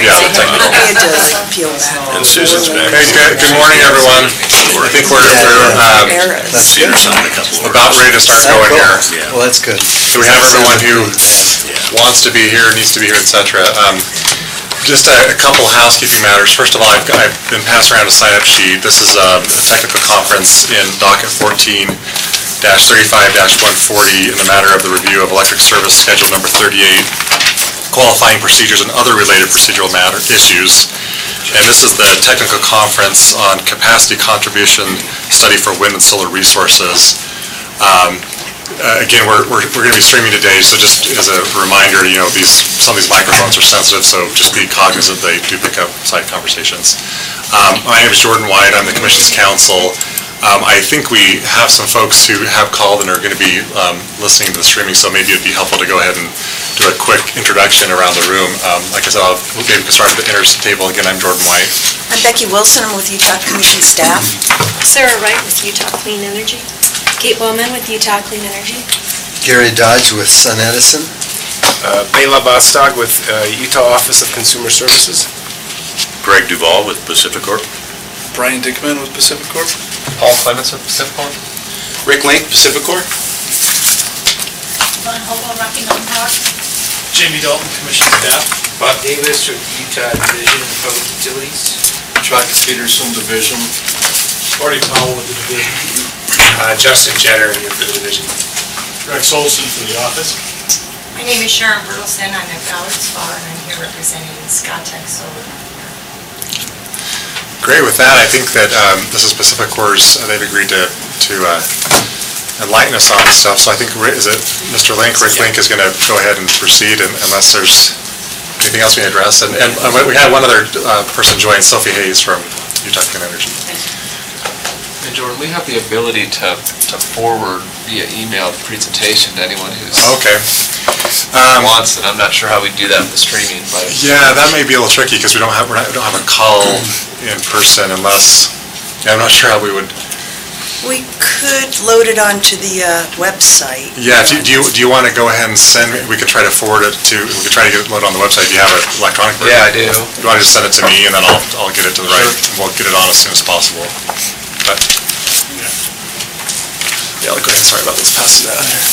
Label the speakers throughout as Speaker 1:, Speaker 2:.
Speaker 1: Yeah, the technical.
Speaker 2: We had to appeal that.
Speaker 1: And Susan's back.
Speaker 3: Hey, good morning, everyone. I think we're about ready to start going here.
Speaker 4: Well, that's good.
Speaker 3: So we have everyone who wants to be here, needs to be here, etc. Just a couple housekeeping matters. First of all, I've been passed around a sign-up sheet. This is a technical conference in docket 14-35-140 in the matter of the review of electric service schedule number 38, qualifying procedures and other related procedural matter issues. And this is the technical conference on capacity contribution study for wind and solar resources. Again, we're going to be streaming today, so just as a reminder, some of these microphones are sensitive, so just be cognizant they do pick up side conversations. My name is Jordan White. I'm the Commission's counsel. I think we have some folks who have called and are going to be listening to the streaming, so maybe it'd be helpful to go ahead and do a quick introduction around the room. Like I said, maybe we can start at the inner table. Again, I'm Jordan White.
Speaker 2: I'm Becky Wilson. I'm with Utah Commission staff.
Speaker 5: Sarah Wright with Utah Clean Energy. Kate Bowman with Utah Clean Energy.
Speaker 4: Gary Dodge with Sun Edison.
Speaker 6: Bela Bostog with Utah Office of Consumer Services.
Speaker 1: Greg Duvall with Pacificorp.
Speaker 7: Brian Dickman with Pacificorp.
Speaker 3: Paul Clements with Pacificorp.
Speaker 7: Rick Link, Pacificorp.
Speaker 8: Von Hobel, Rocky Mountain Power.
Speaker 7: Jamie Dalton, Commission staff.
Speaker 6: Bob Davis with Utah Division of Public Utilities.
Speaker 7: Travis Peterson, Division. Marty Powell with the Division.
Speaker 6: Justin Jetter with the Division.
Speaker 7: Rex Olson for the office.
Speaker 8: My name is Sharon Bertelsen. I'm at Ballard Spa, and I'm here representing Scotech Solar.
Speaker 3: Great. With that, I think that this is Pacificorp's. They've agreed to enlighten us on this stuff. So I think, is it Mr. Link? Rick Link is going to go ahead and proceed unless there's anything else we address. And we had one other person join, Sophie Hayes from Utah Clean Energy.
Speaker 9: And Jordan, we have the ability to forward via email the presentation to anyone who's wants, and I'm not sure how we do that with the streaming. But
Speaker 3: yeah, that may be a little tricky because we don't have a call in person unless. Yeah, I'm not sure how we would.
Speaker 2: We could load it onto the website.
Speaker 3: Yeah, do you want to go ahead and send? We could try to forward it to. We could try to get it loaded on the website. Do you have an electronic version?
Speaker 9: Yeah, I do.
Speaker 3: You want to just send it to me, and then I'll get it to the right. And we'll get it on as soon as possible. But yeah, go ahead. Sorry about this. Pass you that here.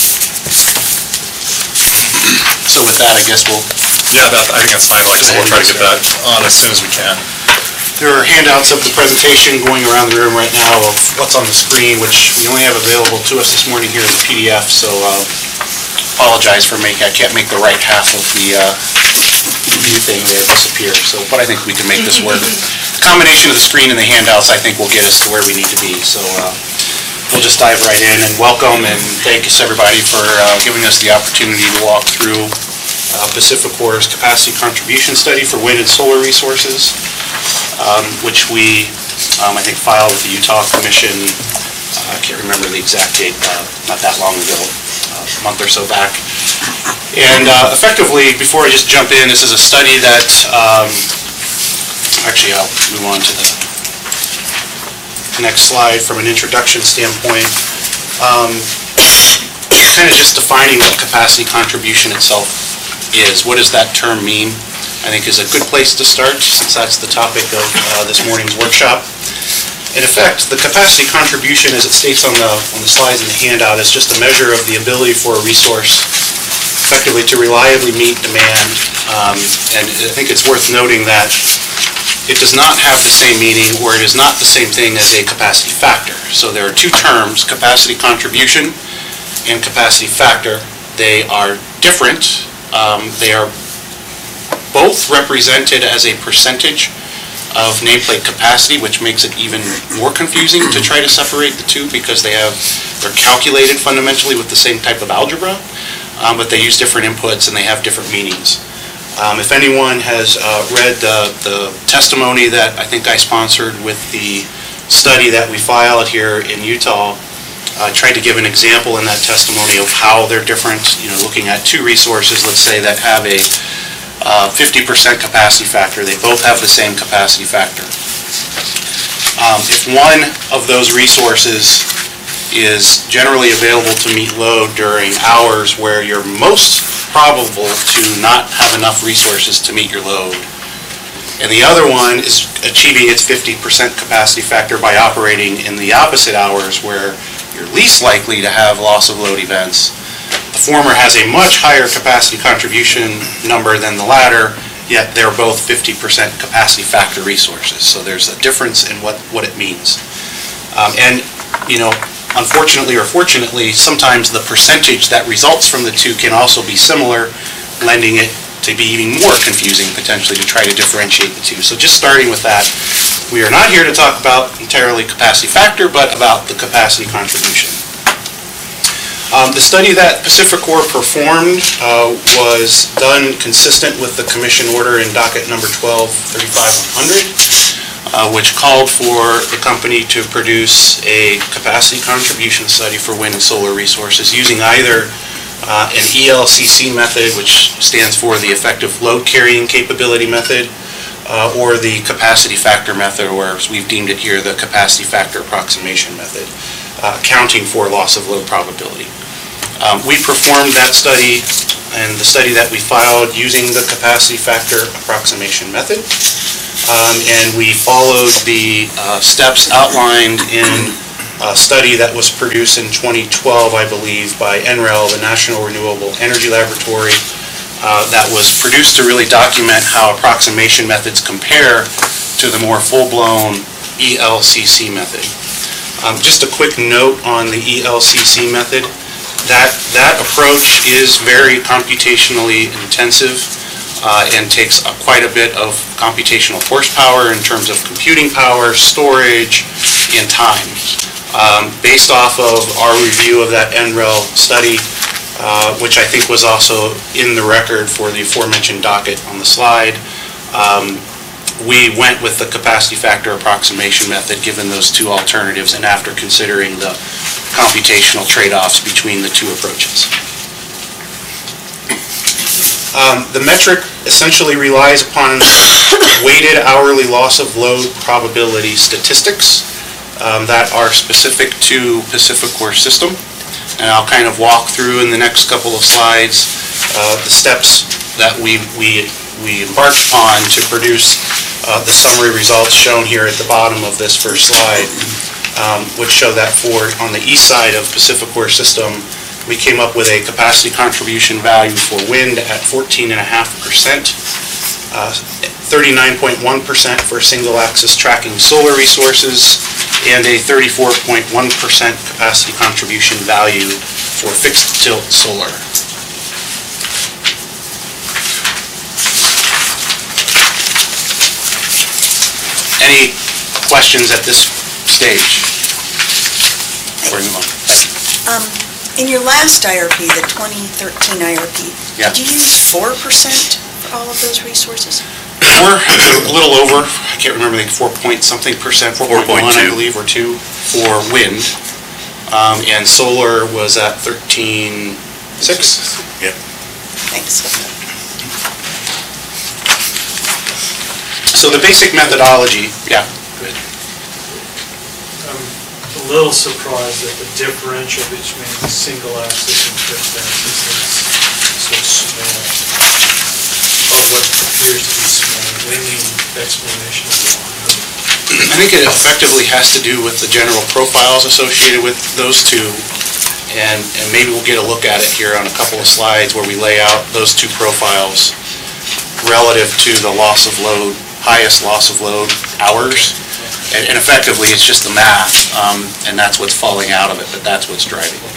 Speaker 7: So with that, I guess we'll...
Speaker 3: Yeah, I think that's fine. Like I said, we'll try to get that on as soon as we can.
Speaker 7: There are handouts of the presentation going around the room right now of what's on the screen, which we only have available to us this morning here in the PDF, so apologize for I can't make the right half of the view thing there disappear. So, but I think we can make this work. The combination of the screen and the handouts, I think, will get us to where we need to be. So we'll just dive right in and welcome and thank us everybody for giving us the opportunity to walk through Pacificorp's capacity contribution study for wind and solar resources, which we, I think, filed with the Utah Commission. I can't remember the exact date, not that long ago, a month or so back. And effectively, before I just jump in, this is a study that, actually I'll move on to the next slide from an introduction standpoint. Kind of just defining what capacity contribution itself is. What does that term mean? I think is a good place to start, since that's the topic of this morning's workshop. In effect, the capacity contribution, as it states on the slides in the handout, is just a measure of the ability for a resource effectively to reliably meet demand. And I think it's worth noting that it does not have the same meaning, or it is not the same thing as a capacity factor. So there are two terms, capacity contribution and capacity factor. They are different. They are both represented as a percentage of nameplate capacity, which makes it even more confusing to try to separate the two because they're calculated fundamentally with the same type of algebra, but they use different inputs and they have different meanings. If anyone has read the testimony that I think I sponsored with the study that we filed here in Utah, I tried to give an example in that testimony of how they're different, looking at two resources, let's say, that have a 50% capacity factor. They both have the same capacity factor. If one of those resources is generally available to meet load during hours where you're most probable to not have enough resources to meet your load, And the other one is achieving its 50% capacity factor by operating in the opposite hours where you're least likely to have loss of load events. The former has a much higher capacity contribution number than the latter, yet they're both 50% capacity factor resources. So there's a difference in what it means. And, unfortunately or fortunately, sometimes the percentage that results from the two can also be similar, lending it to be even more confusing potentially to try to differentiate the two. So just starting with that, we are not here to talk about entirely capacity factor, but about the capacity contribution. The study that PacifiCorp performed was done consistent with the commission order in docket number 12-3500, which called for the company to produce a capacity contribution study for wind and solar resources using either an ELCC method, which stands for the effective load carrying capability method, or the capacity factor method, or as we've deemed it here, the capacity factor approximation method, accounting for loss of load probability. We performed that study and the study that we filed using the capacity factor approximation method, and we followed the steps outlined in a study that was produced in 2012, I believe, by NREL, the National Renewable Energy Laboratory, that was produced to really document how approximation methods compare to the more full-blown ELCC method. Just a quick note on the ELCC method. That approach is very computationally intensive and takes quite a bit of computational horsepower in terms of computing power, storage, and time. Based off of our review of that NREL study, which I think was also in the record for the aforementioned docket on the slide, we went with the capacity factor approximation method given those two alternatives and after considering the computational trade-offs between the two approaches. The metric essentially relies upon weighted hourly loss of load probability statistics that are specific to PacifiCorp system. And I'll kind of walk through in the next couple of slides the steps that we embarked upon to produce the summary results shown here at the bottom of this first slide, which show that on the east side of PacifiCorp system, we came up with a capacity contribution value for wind at 14.5%, 39.1% for single-axis tracking solar resources, and a 34.1% capacity contribution value for fixed-tilt solar. Any questions at this stage? Before we move on.
Speaker 2: In your last IRP, the 2013 IRP,
Speaker 7: Yeah.
Speaker 2: did you use 4% for all of those resources?
Speaker 7: A little over, I can't remember, like 4-point-something%, 4.1 I believe, or 2 for wind. And solar was at 13.6.
Speaker 1: Yep.
Speaker 2: Thanks.
Speaker 7: So the basic methodology, yeah. Good.
Speaker 10: I'm a little surprised that the differential between single axis and fixed axis is so small, or what appears to be small. Any explanation of why?
Speaker 7: I think it effectively has to do with the general profiles associated with those two, and maybe we'll get a look at it here on a couple of slides where we lay out those two profiles relative to the loss of load, highest loss of load hours. And effectively, it's just the math, and that's what's falling out of it, but that's what's driving it.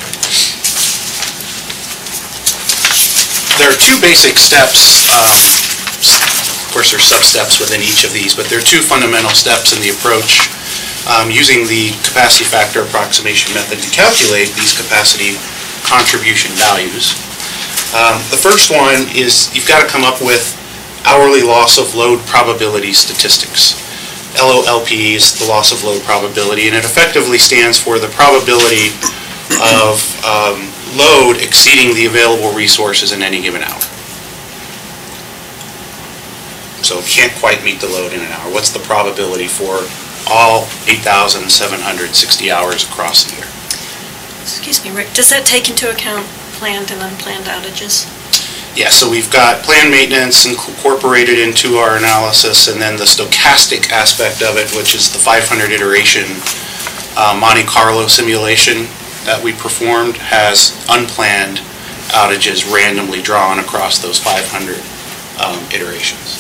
Speaker 7: There are two basic steps. Of course, there's sub-steps within each of these, but there are two fundamental steps in the approach using the capacity factor approximation method to calculate these capacity contribution values. The first one is you've got to come up with hourly loss of load probability statistics. LOLP is the loss of load probability, and it effectively stands for the probability of load exceeding the available resources in any given hour. So it can't quite meet the load in an hour. What's the probability for all 8,760 hours across the year?
Speaker 5: Excuse me, Rick, does that take into account planned and unplanned outages?
Speaker 7: Yeah, so we've got planned maintenance incorporated into our analysis, and then the stochastic aspect of it, which is the 500 iteration Monte Carlo simulation that we performed, has unplanned outages randomly drawn across those 500 iterations.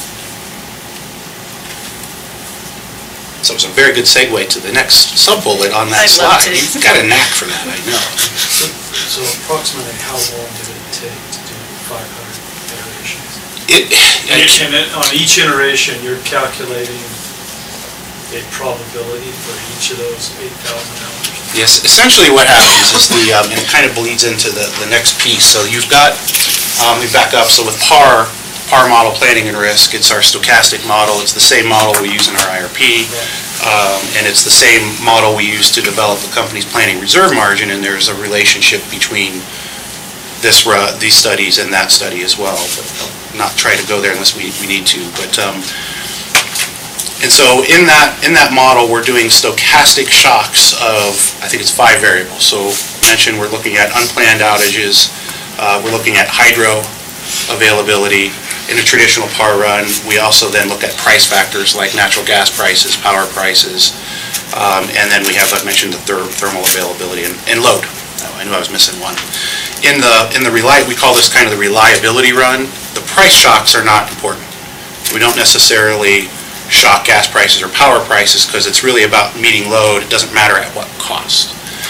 Speaker 7: So it's a very good segue to the next sub-bullet on that
Speaker 2: I'd love
Speaker 7: slide.
Speaker 2: to.
Speaker 7: You've got a knack for that, I know.
Speaker 10: So approximately how long did it take to do 500 iterations? On each iteration, you're calculating a probability for each of those 8,000 hours?
Speaker 7: Yes, essentially what happens is and it kind of bleeds into the next piece. So you've got, we back up, so with PAR model, planning and risk, it's our stochastic model. It's the same model we use in our IRP, and it's the same model we use to develop the company's planning reserve margin, and there's a relationship between these studies and that study as well. But I'll not try to go there unless we need to. But and so in that model, we're doing stochastic shocks of, I think it's 5 variables. So mentioned, we're looking at unplanned outages, we're looking at hydro availability. In a traditional PAR run, we also then look at price factors like natural gas prices, power prices, and then we have, like I mentioned, the thermal availability and load. Oh, I knew I was missing one. In the we call this kind of the reliability run. The price shocks are not important. We don't necessarily shock gas prices or power prices because it's really about meeting load. It doesn't matter at what cost.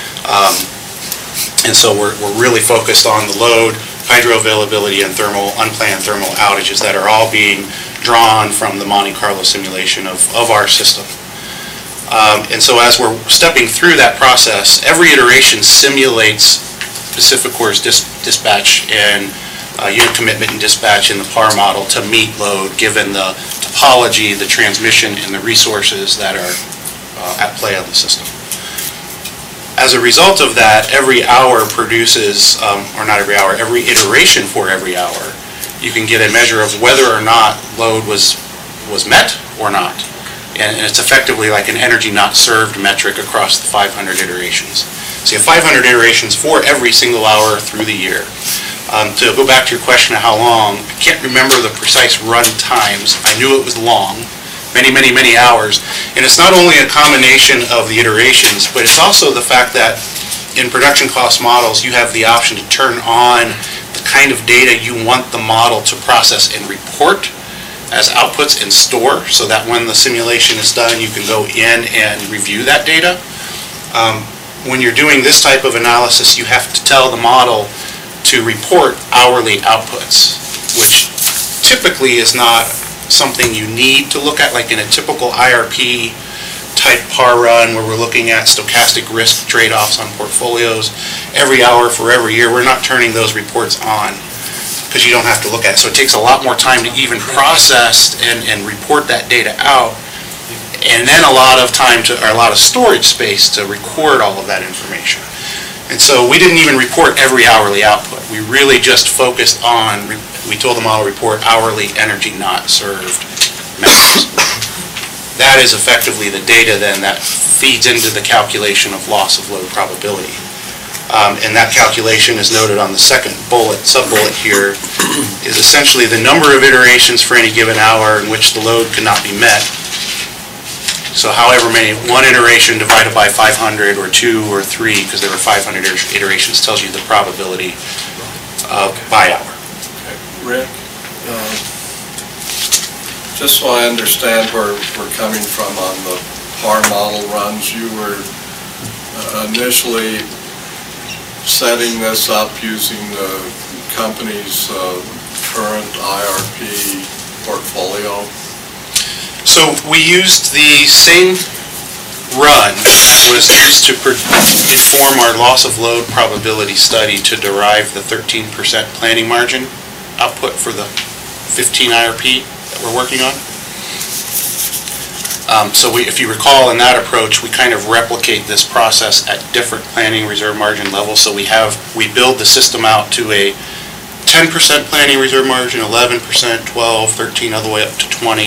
Speaker 7: And so we're really focused on the load, hydro availability, and unplanned thermal outages that are all being drawn from the Monte Carlo simulation of our system. And so as we're stepping through that process, every iteration simulates PacifiCorp's dispatch and unit commitment and dispatch in the PAR model to meet load, given the topology, the transmission, and the resources that are at play on the system. As a result of that, every hour produces, or not every hour, every iteration for every hour, you can get a measure of whether or not load was met or not. And it's effectively like an energy not served metric across the 500 iterations. So you have 500 iterations for every single hour through the year. To go back to your question of how long, I can't remember the precise run times. I knew it was long. Many hours. And it's not only a combination of the iterations, but it's also the fact that in production cost models, you have the option to turn on the kind of data you want the model to process and report as outputs and store, so that when the simulation is done, you can go in and review that data. When you're doing this type of analysis, you have to tell the model to report hourly outputs, which typically is not something you need to look at, like in a typical IRP type PAR run where we're looking at stochastic risk trade-offs on portfolios every hour for every year. We're not turning those reports on because you don't have to look at it. So it takes a lot more time to even process and report that data out, and then a lot of storage space to record all of that information. And so we didn't even report every hourly output. We really just focused on, we told the model report hourly energy not served metrics. That is effectively the data then that feeds into the calculation of loss of load probability. And that calculation is noted on the second sub-bullet here, is essentially the number of iterations for any given hour in which the load cannot be met. So however many, one iteration divided by 500 or 2 or 3, because there were 500 iterations, tells you the probability by hour.
Speaker 11: Rick, just so I understand where we're coming from on the PAR model runs, you were initially setting this up using the company's current IRP portfolio?
Speaker 7: So we used the same run that was used to inform our loss of load probability study to derive the 13% planning margin output for the 15 IRP that we're working on. So if you recall in that approach, we kind of replicate this process at different planning reserve margin levels. So we build the system out to a 10% planning reserve margin, 11%, 12, 13, all the way up to 20.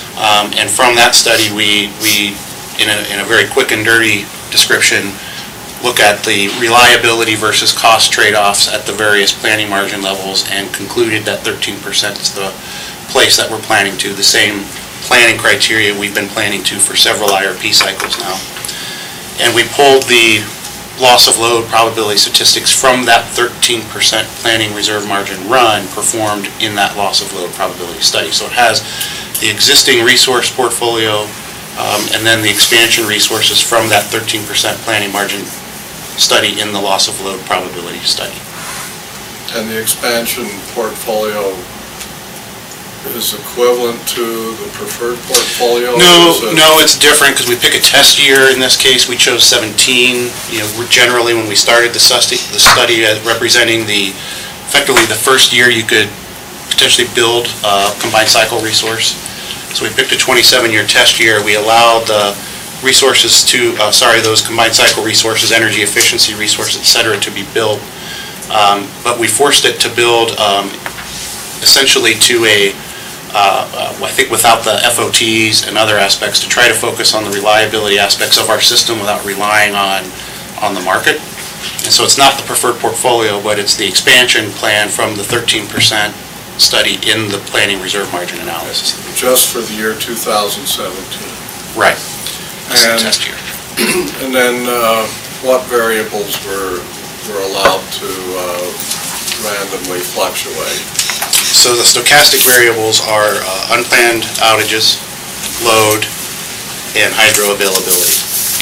Speaker 7: And from that study, we in a very quick and dirty description, look at the reliability versus cost trade-offs at the various planning margin levels and concluded that 13% is the place that we're planning to, the same planning criteria we've been planning to for several IRP cycles now. And we pulled the loss of load probability statistics from that 13% planning reserve margin run performed in that loss of load probability study. So it has the existing resource portfolio and then the expansion resources from that 13% planning margin study in the loss of load probability study.
Speaker 11: And the expansion portfolio is equivalent to the preferred portfolio?
Speaker 7: No, it's different because we pick a test year. In this case, we chose 17. Generally when we started the study representing effectively the first year you could potentially build a combined cycle resource. So we picked a 27-year test year. We allowed the resources those combined cycle resources, energy efficiency resources, et cetera, to be built. But we forced it to build essentially to I think without the FOTs and other aspects, to try to focus on the reliability aspects of our system without relying on the market. And so it's not the preferred portfolio, but it's the expansion plan from the 13% study in the planning reserve margin analysis.
Speaker 11: Just for the year 2017?
Speaker 7: Right.
Speaker 11: And,
Speaker 7: test year.
Speaker 11: And then what variables were allowed to randomly fluctuate?
Speaker 7: So the stochastic variables are unplanned outages, load, and hydro availability.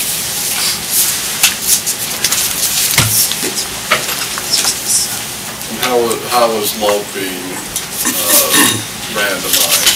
Speaker 11: And how was load being randomized?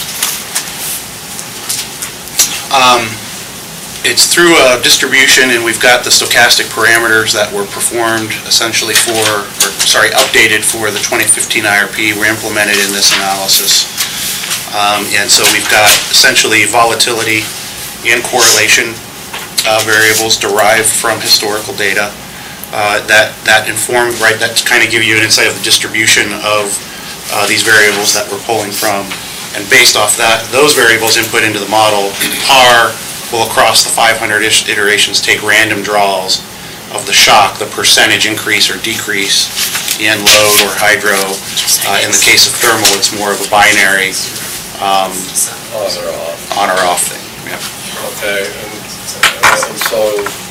Speaker 7: It's through a distribution, and we've got the stochastic parameters that were performed essentially updated for the 2015 IRP were implemented in this analysis. And so we've got essentially volatility and correlation variables derived from historical data that inform, that kind of give you an insight of the distribution of these variables that we're pulling from. And based off that, those variables input into the model, PAR will across the 500-ish iterations take random draws of the shock, the percentage increase or decrease in load or hydro. In the case of thermal, it's more of a binary
Speaker 11: on or
Speaker 7: off thing. Yep.
Speaker 11: Okay, and so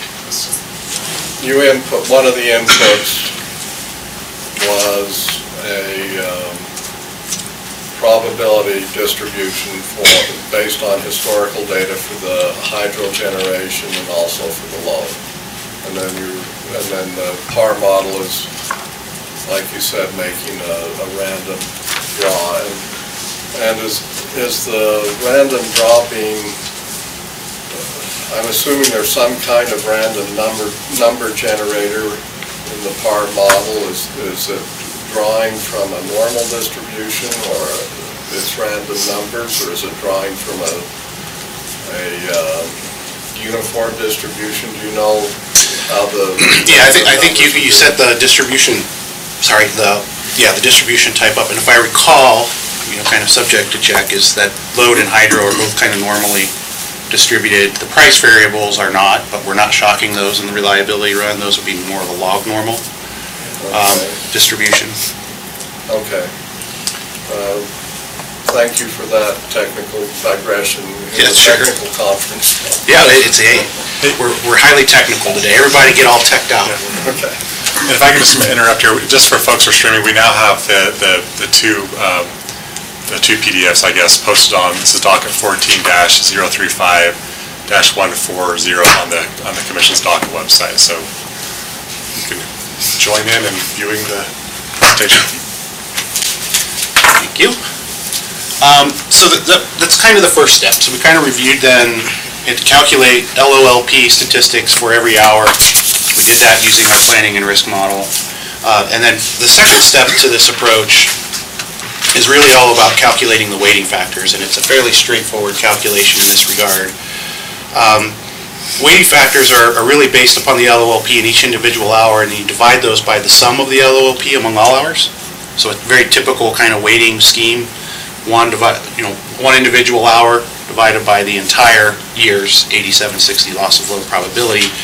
Speaker 11: you input, one of the inputs was a probability distribution based on historical data for the hydro generation and also for the load. And then the PAR model is, like you said, making a random draw. And is the random draw being, I'm assuming there's some kind of random number generator in the PAR model. Is it drawing from a normal distribution, or it's random numbers, or is it drawing from a uniform distribution? Do you know how the...
Speaker 7: Yeah, I think you set the distribution, the distribution type up, and if I recall, kind of subject to check, is that load and hydro are both kind of normally distributed. The price variables are not, but we're not shocking those in the reliability run. Those would be more of a log normal distribution.
Speaker 11: Okay. Thank you for that technical digression.
Speaker 7: Yeah, sure.
Speaker 11: Technical conference.
Speaker 7: Yeah, we're highly technical today. Everybody get all teched out.
Speaker 11: Okay.
Speaker 3: And if I can just interrupt here, just for folks who are streaming, we now have the two PDFs, I guess, posted on, this is docket 14-035-140 on the Commission's docket website. So you can join in viewing the presentation.
Speaker 7: Thank you. So that's kind of the first step. So we kind of reviewed then to calculate LOLP statistics for every hour. We did that using our planning and risk model. And then the second step to this approach is really all about calculating the weighting factors, and it's a fairly straightforward calculation in this regard. Weighting factors are really based upon the LOLP in each individual hour, and you divide those by the sum of the LOLP among all hours. So it's a very typical kind of weighting scheme. One individual hour divided by the entire year's 8760 loss of load probability.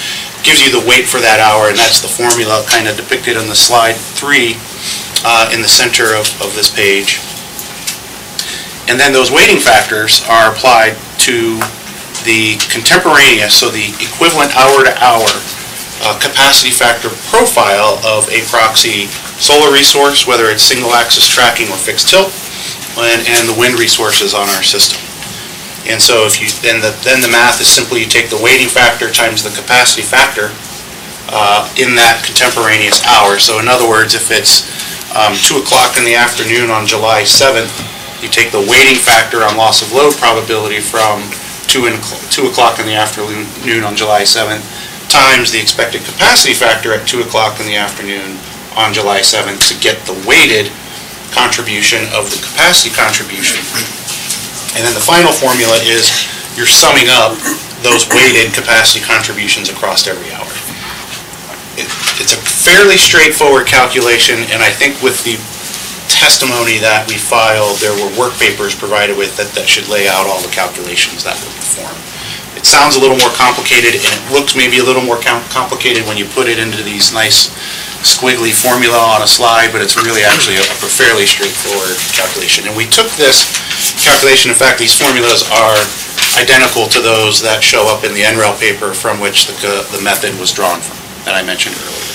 Speaker 7: gives you the weight for that hour, and that's the formula kind of depicted on the slide 3 in the center of this page. And then those weighting factors are applied to the contemporaneous, so the equivalent hour-to-hour capacity factor profile of a proxy solar resource, whether it's single-axis tracking or fixed tilt, and the wind resources on our system. And so if you then the math is simply you take the weighting factor times the capacity factor in that contemporaneous hour. So in other words, if it's 2 o'clock in the afternoon on July 7th, you take the weighting factor on loss of load probability from 2 o'clock in the afternoon on July 7th times the expected capacity factor at 2 o'clock in the afternoon on July 7th to get the weighted contribution of the capacity contribution. And then the final formula is you're summing up those weighted capacity contributions across every hour. It's a fairly straightforward calculation, and I think with the testimony that we filed, there were work papers provided with that should lay out all the calculations that were performed. It sounds a little more complicated, and it looks maybe a little more complicated when you put it into these nice squiggly formula on a slide, but it's really actually a fairly straightforward calculation. And we took this calculation, in fact, these formulas are identical to those that show up in the NREL paper from which the method was drawn from, that I mentioned earlier.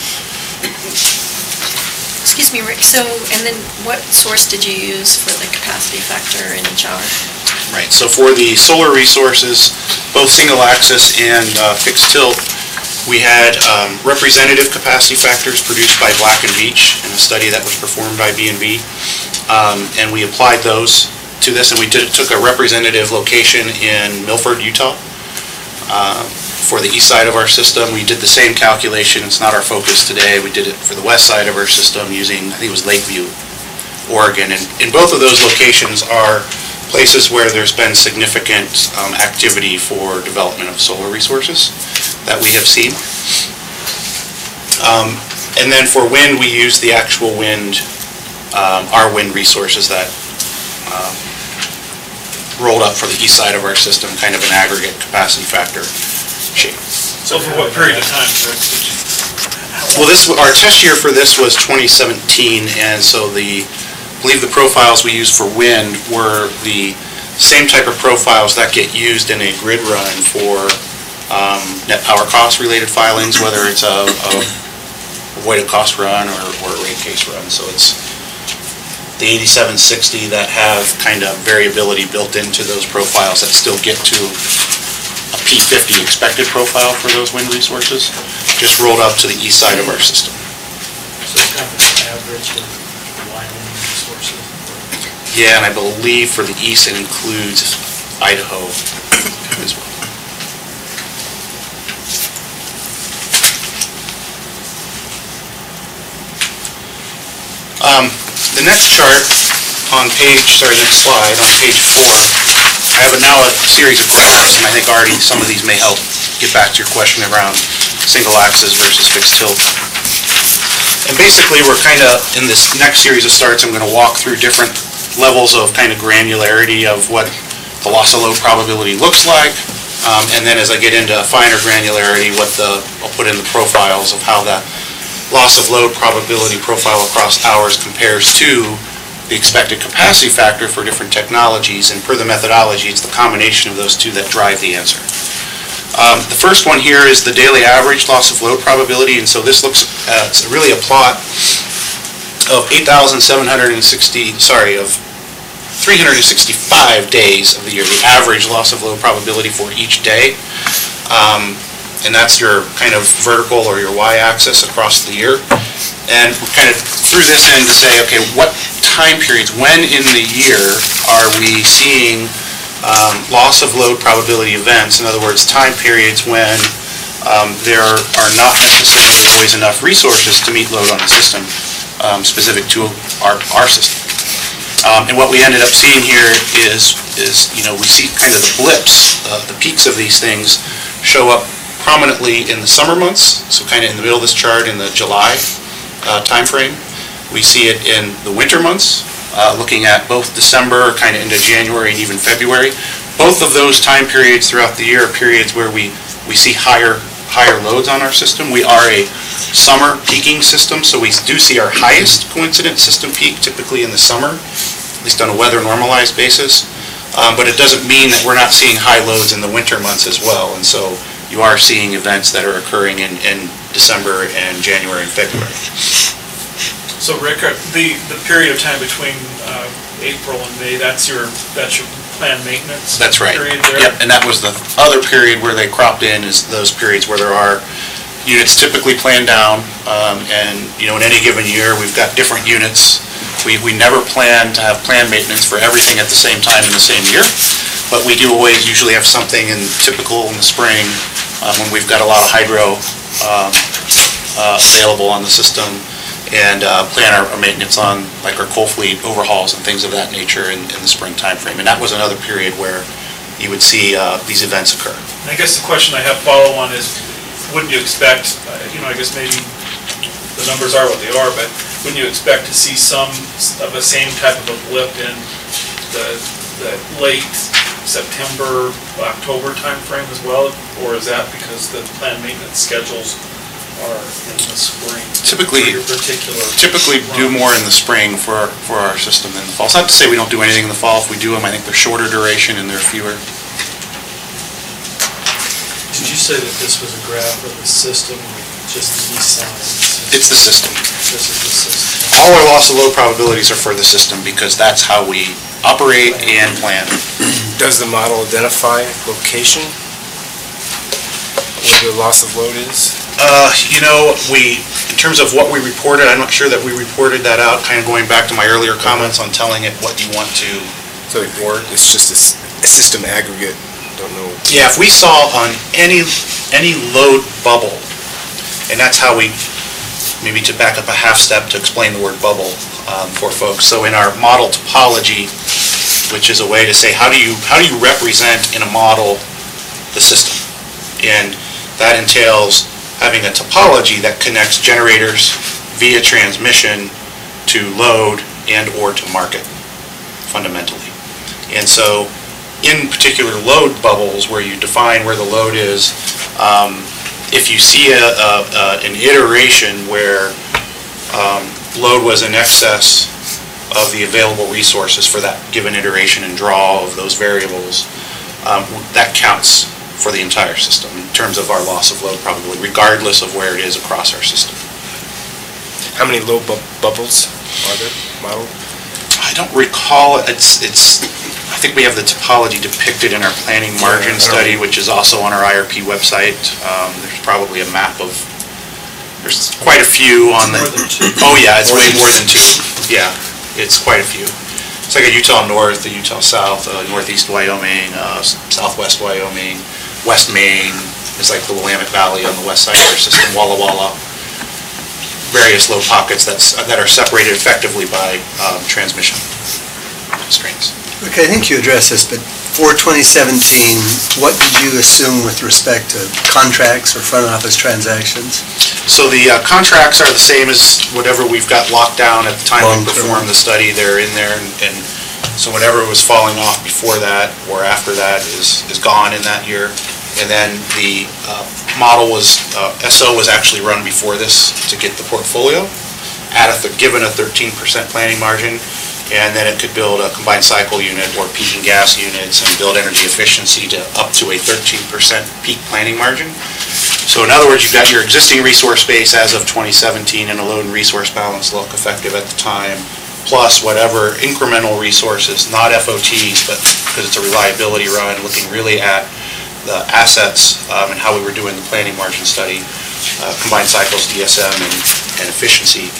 Speaker 5: Excuse me, Rick, so, and then what source did you use for the capacity factor in each hour?
Speaker 7: Right, so for the solar resources, both single axis and fixed tilt, we had representative capacity factors produced by Black and Veatch in a study that was performed by B&B, and we applied those to this, and we took a representative location in Milford, Utah. For the east side of our system, we did the same calculation. It's not our focus today. We did it for the west side of our system using, I think it was Lakeview, Oregon, and in both of those locations are places where there's been significant activity for development of solar resources that we have seen. And then for wind, we use the actual wind, our wind resources that rolled up for the east side of our system, kind of an aggregate capacity factor shape.
Speaker 10: So for what period of time?
Speaker 7: Well, our test year for this was 2017, and so I believe the profiles we used for wind were the same type of profiles that get used in a grid run for net power cost related filings, whether it's a avoided cost run or a rate case run. So it's the 8760 that have kind of variability built into those profiles that still get to a P50 expected profile for those wind resources, just rolled up to the east side of our system.
Speaker 10: So it's kind of an average of Wyoming resources?
Speaker 7: Yeah, and I believe for the east it includes Idaho as well. The next chart on next slide on page 4, I have now a series of graphs, and I think already some of these may help get back to your question around single axis versus fixed tilt. And basically we're kind of, in this next series of starts, I'm going to walk through different levels of kind of granularity of what the loss of load probability looks like, and then as I get into finer granularity, I'll put in the profiles of how that loss of load probability profile across hours compares to the expected capacity factor for different technologies, and per the methodology, it's the combination of those two that drive the answer. The first one here is the daily average loss of load probability, and so this looks it's really a plot of 365 days of the year, the average loss of load probability for each day. And that's your kind of vertical or your y-axis across the year. And we kind of threw this in to say, okay, what time periods, when in the year are we seeing loss of load probability events? In other words, time periods when there are not necessarily always enough resources to meet load on the system specific to our system. And what we ended up seeing here is we see kind of the blips, the peaks of these things show up prominently in the summer months, so kind of in the middle of this chart in the July time frame. We see it in the winter months, looking at both December, kind of into January and even February. Both of those time periods throughout the year are periods where we see higher higher loads on our system. We are a summer peaking system, so we do see our highest coincident system peak typically in the summer, at least on a weather normalized basis. But it doesn't mean that we're not seeing high loads in the winter months as well. And so you are seeing events that are occurring in December and January and February.
Speaker 10: So Rick, the period of time between April and May, that's your planned maintenance?
Speaker 7: That's right.
Speaker 10: Period there?
Speaker 7: Yep, and that was the other period where they cropped in, is those periods where there are units typically planned down. And, in any given year, we've got different units. We never plan to have planned maintenance for everything at the same time in the same year, but we do always usually have something typical in the spring when we've got a lot of hydro available on the system, and plan our maintenance on like our coal fleet overhauls and things of that nature in the spring timeframe. And that was another period where you would see these events occur.
Speaker 10: I guess the question I have follow-on is, wouldn't you expect, I guess maybe the numbers are what they are, but wouldn't you expect to see some of the same type of a blip in the late September, October timeframe as well? Or is that because the planned maintenance schedules are in the spring?
Speaker 7: Typically do more in the spring for our system than the fall. It's not to say we don't do anything in the fall. If we do them, I think they're shorter duration and they're fewer.
Speaker 10: Did you say that this was a graph of the system, or just the signs?
Speaker 7: It's the system.
Speaker 10: This is the system.
Speaker 7: All our loss of load probabilities are for the system because that's how we operate and plan.
Speaker 6: Does the model identify location where the loss of load is?
Speaker 7: In terms of what we reported, I'm not sure that we reported that out, kind of going back to my earlier comments on telling it what you want to report.
Speaker 6: It's just a system aggregate, don't know.
Speaker 7: Yeah, if we saw on any load bubble, and that's how we, maybe to back up a half step to explain the word bubble for folks. So in our model topology, which is a way to say how do you represent in a model the system, and that entails having a topology that connects generators via transmission to load and or to market, fundamentally. And so in particular load bubbles where you define where the load is, if you see an iteration where load was in excess of the available resources for that given iteration and draw of those variables, that counts for the entire system in terms of our loss of load probably, regardless of where it is across our system.
Speaker 6: How many load bubbles are there modeled?
Speaker 7: I don't recall. I think we have the topology depicted in our planning margin study, which is also on our IRP website. There's probably a map of, there's quite a few on the...
Speaker 10: More than two.
Speaker 7: Oh yeah, it's way more than two. Yeah, it's quite a few. It's like a Utah North, a Utah South, Northeast Wyoming, Southwest Wyoming, West Maine is like the Willamette Valley on the west side of our system, Walla Walla. Various load pockets that are separated effectively by transmission constraints.
Speaker 4: Okay, I think you addressed this, but for 2017, what did you assume with respect to contracts or front office transactions?
Speaker 7: So the contracts are the same as whatever we've got locked down at the time we performed the study. They're in there, and so whatever was falling off before that or after that is gone in that year. And then the model was, SO was actually run before this to get the portfolio given a 13% planning margin, and then it could build a combined cycle unit or peaking gas units and build energy efficiency to up to a 13% peak planning margin. So in other words, you've got your existing resource base as of 2017 and a load and resource balance look effective at the time, plus whatever incremental resources, not FOTs, but because it's a reliability run, looking really at the assets and how we were doing the planning margin study, combined cycles, DSM, and efficiency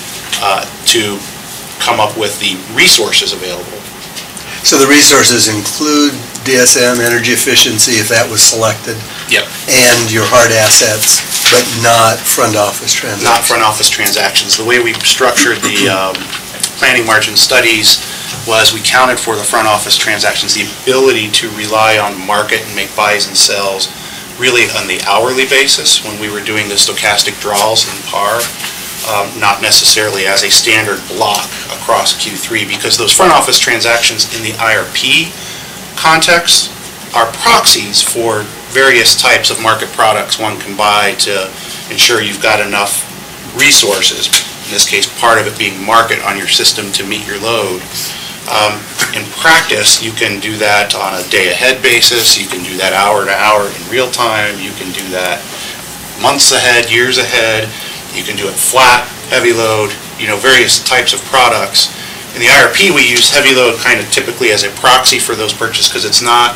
Speaker 7: to come up with the resources available.
Speaker 4: So the resources include DSM, energy efficiency, if that was selected?
Speaker 7: Yep.
Speaker 4: And your hard assets, but not front office transactions?
Speaker 7: Not front office transactions. The way we structured the planning margin studies was we counted for the front office transactions, the ability to rely on market and make buys and sells really on the hourly basis when we were doing the stochastic draws in PAR, not necessarily as a standard block across Q3, because those front office transactions in the IRP context are proxies for various types of market products one can buy to ensure you've got enough resources, in this case, part of it being market on your system to meet your load. In practice, you can do that on a day-ahead basis, you can do that hour to hour in real time, you can do that months ahead, years ahead, you can do it flat, heavy load, various types of products. In the IRP, we use heavy load kind of typically as a proxy for those purchases because it's not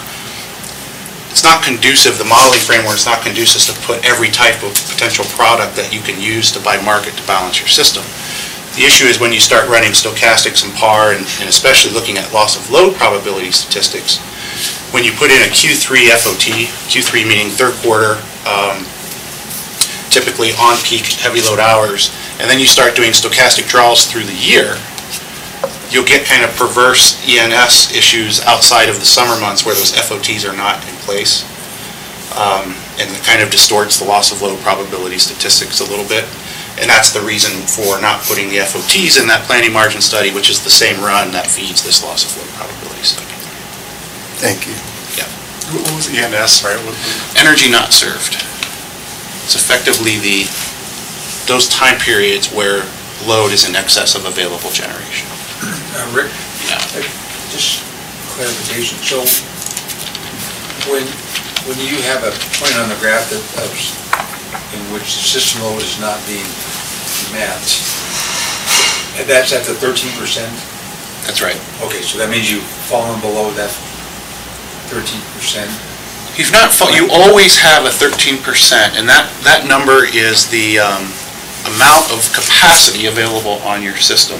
Speaker 7: conducive, the modeling framework is not conducive to put every type of potential product that you can use to buy market to balance your system. The issue is when you start running stochastics and PAR, and especially looking at loss of load probability statistics, when you put in a Q3 FOT, Q3 meaning third quarter, typically on-peak heavy load hours, and then you start doing stochastic draws through the year, you'll get kind of perverse ENS issues outside of the summer months where those FOTs are not in place. And it kind of distorts the loss of load probability statistics a little bit. And that's the reason for not putting the FOTs in that planning margin study, which is the same run that feeds this loss of load probability study.
Speaker 4: Thank you.
Speaker 7: Yeah.
Speaker 3: What was ENS, right?
Speaker 7: Energy not served. It's effectively those time periods where load is in excess of available generation.
Speaker 12: Rick?
Speaker 7: Yeah.
Speaker 12: Just clarification. So when you have a point on the graph in which the system load is not being met, and that's at the 13%?
Speaker 7: That's right.
Speaker 12: Okay, so that means you've fallen below that 13%?
Speaker 7: You always have a 13%, and that number is the amount of capacity available on your system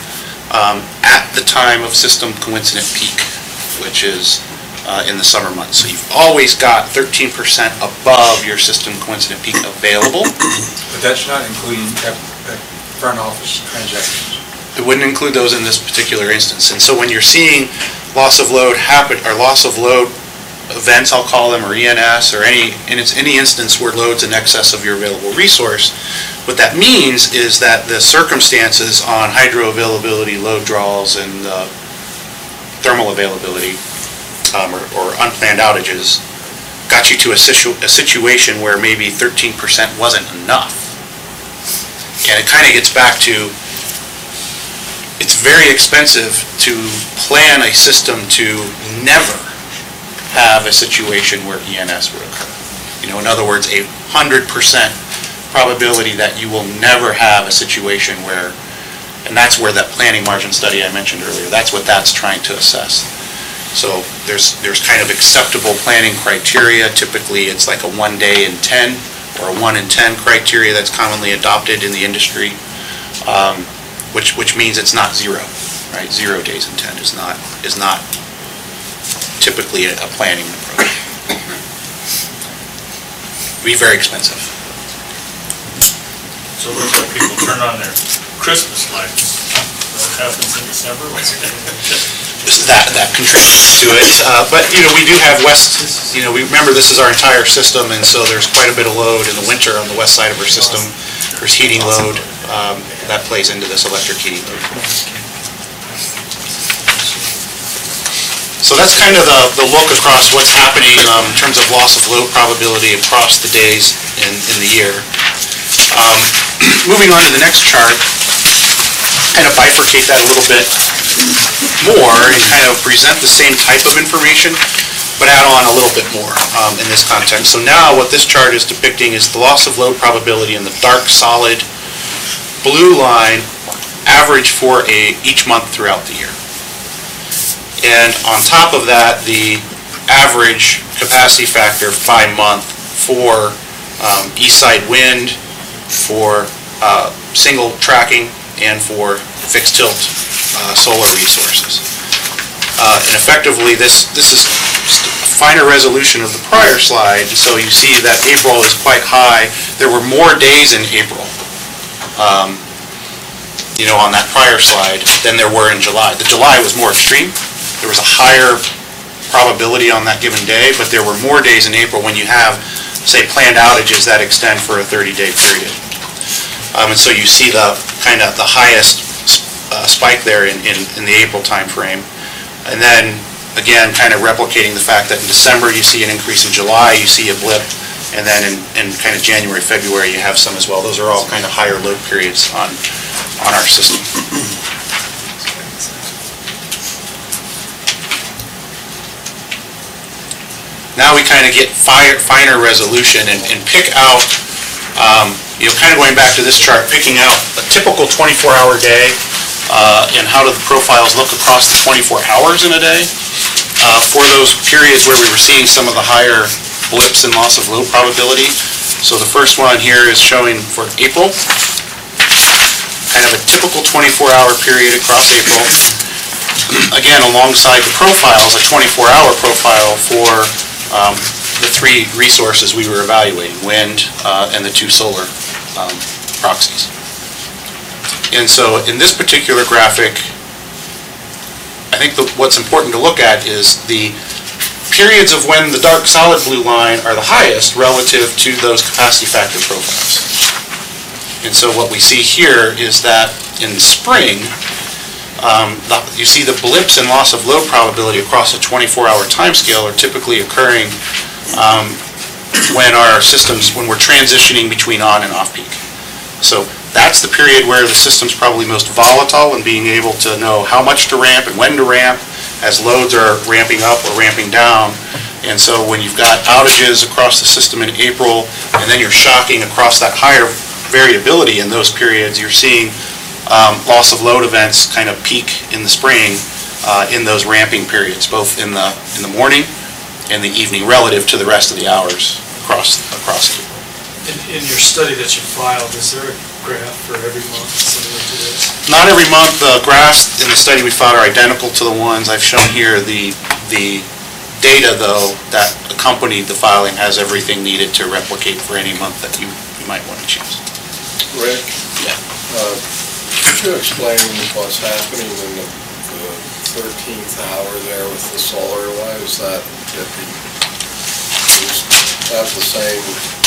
Speaker 7: at the time of system coincident peak, which is in the summer months. So you've always got 13% above your system coincident peak available.
Speaker 12: But that's not including front office transactions.
Speaker 7: It wouldn't include those in this particular instance. And so when you're seeing loss of load happen, or loss of load events, I'll call them, or ENS, or any instance where load's in excess of your available resource, what that means is that the circumstances on hydro availability, load draws, and thermal availability, or unplanned outages, got you to a situation where maybe 13% wasn't enough. And it kind of gets back to, it's very expensive to plan a system to never have a situation where ENS would occur. In other words, 100% probability that you will never have a situation where, and that's where that planning margin study I mentioned earlier, that's what that's trying to assess. So there's kind of acceptable planning criteria. Typically, it's like a 1 day in 10 or a 1 in 10 criteria that's commonly adopted in the industry, which means it's not zero, right? 0 days in 10 is not typically a planning approach. It'd be very expensive.
Speaker 10: So it looks like people turn on their Christmas lights. What happens in December?
Speaker 7: That contributes to it, but we do have we remember this is our entire system, and so there's quite a bit of load in the winter on the west side of our system. There's heating load that plays into this electric heating load. So that's kind of the look across what's happening in terms of loss of load probability across the days in the year. Moving on to the next chart, kind of bifurcate that a little bit more and kind of present the same type of information, but add on a little bit more in this context. So now what this chart is depicting is the loss of load probability in the dark, solid blue line average for each month throughout the year. And on top of that, the average capacity factor by month for east side wind, for single tracking, and for fixed tilt solar resources. And effectively, this is just a finer resolution of the prior slide. So you see that April is quite high. There were more days in April, on that prior slide than there were in July. The July was more extreme. There was a higher probability on that given day, but there were more days in April when you have, say, planned outages that extend for a 30-day period. And so you see the kind of the highest spike there in the April timeframe. And then again, kind of replicating the fact that in December you see an increase, in July you see a blip, and then in kind of January, February, you have some as well. Those are all kind of higher load periods on our system. Now we kind of get finer resolution and pick out, kind of going back to this chart, picking out a typical 24-hour day and how do the profiles look across the 24 hours in a day for those periods where we were seeing some of the higher blips and loss of load probability. So the first one here is showing for April, kind of a typical 24-hour period across April. Again, alongside the profiles, a 24-hour profile for the three resources we were evaluating, wind and the two solar proxies. And so in this particular graphic, I think what's important to look at is the periods of when the dark solid blue line are the highest relative to those capacity factor profiles. And so what we see here is that in the spring, you see the blips and loss of load probability across a 24-hour timescale are typically occurring when we're transitioning between on and off peak. So that's the period where the system's probably most volatile and being able to know how much to ramp and when to ramp as loads are ramping up or ramping down. And so when you've got outages across the system in April, and then you're shocking across that higher variability in those periods, you're seeing loss of load events kind of peak in the spring in those ramping periods, both in the morning and the evening relative to the rest of the hours across April.
Speaker 10: In your study that you filed, is there a graph for every month similar to this?
Speaker 7: Not every month. The graphs in the study we filed are identical to the ones I've shown here. The data, though, that accompanied the filing has everything needed to replicate for any month that you might want to choose.
Speaker 11: Rick?
Speaker 7: Yeah.
Speaker 11: Could you explain what's happening in the 13th hour there with the solar? Why is that dipping? Is that the same?